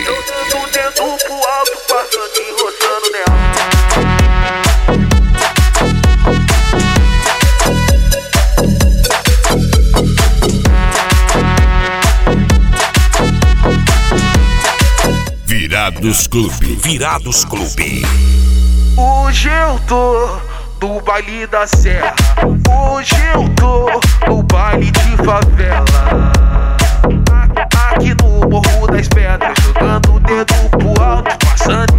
Jogando o dedo pro alto, passando e roçando nela. Virados Clube. Virados Clube. Hoje eu tô no baile da serra. Hoje eu tô no baile de favela. Aqui no Morro das Pedras, jogando o dedo pro alto, passando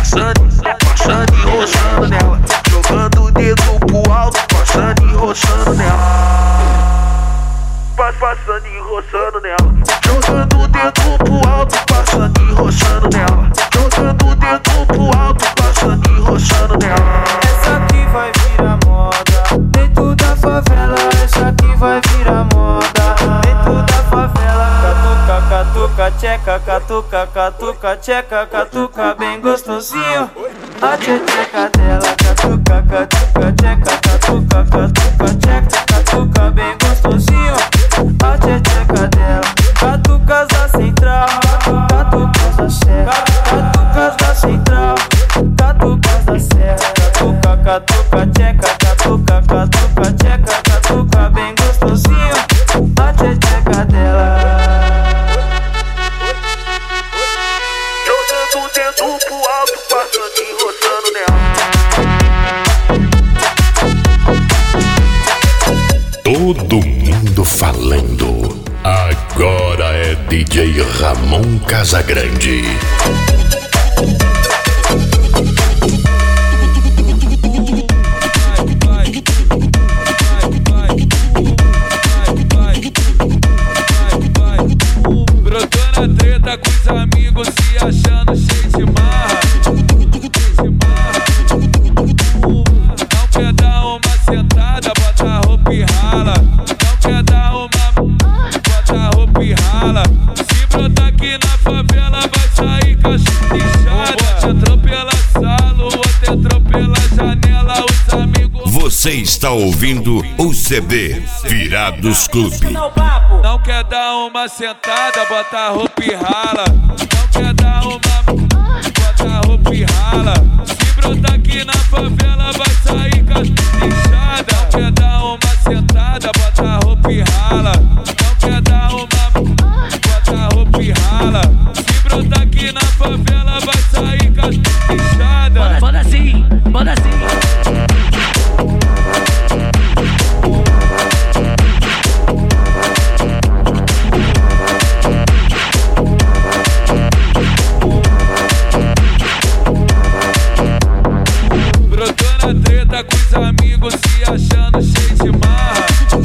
e roçando nela. Jogando o dedo pro alto, passando e roçando nela. Passando e roçando nela. Jogando o dedo pro alto, passando e roçando nela. Jogando o dedo pro alto, passando e roçando nela. Essa aqui vai virar moda dentro da favela. Essa aqui vai virar moda dentro da favela. Catuca, catuca, tcheca, catuca, catuca, tcheca, catuca bem gostosinho. A tcheca dela, catuca, catuca, tcheca, catuca, catuca, tcheca, catuca bem gostosinho. A tcheca dela, catucas da central, catucas da serra, catucas da central, catucas da serra. Catuca, catuca, tcheca, catuca, catuca, tcheca, catuca bem gostosinho. A tcheca dela. Jogando o dedo pro alto, passando e roçando nela. Todo mundo falando. Agora é DJ Ramon Casagrande. Brotou na treta com os amigos, se achando cheio de marra. Não quer dar uma sentada, bota a roupa e rala. Não quer dar uma, bota a roupa e rala. Se brotar aqui na favela, vai sair cachorro inchada. O outro entrou pela sala, o outro entrou pela janela. Os amigos. Você está ouvindo o CD Virados Clube. Não quer dar uma sentada, bota a roupa e rala. Não quer dar uma, bota a roupa e rala. Se brotar aqui na favela, vai sair cachorro inchada. Não quer dar uma sentada, bota a roupa e rala. Não quer dar uma, bota a roupa e rala. Se brotar aqui na favela, vai sair cachorro inchada. Bota assim, bota assim. Com os amigos, se achando cheio de marra.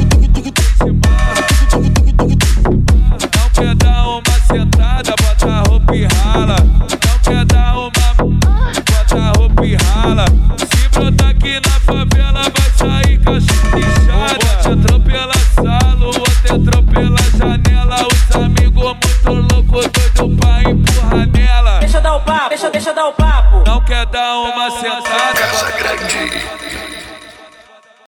Não quer dar uma sentada, bota a roupa e rala. Não quer dar uma, bota a roupa e rala. Se brotar aqui na favela, vai sair cachorro inchada. O outro entrou pela sala, o outro entrou pela janela. Os amigos muito loucos, doido pra empurrar nela. Deixa eu dar o papo, deixa eu dar o papo. Não quer dar uma sentada, Casagrande.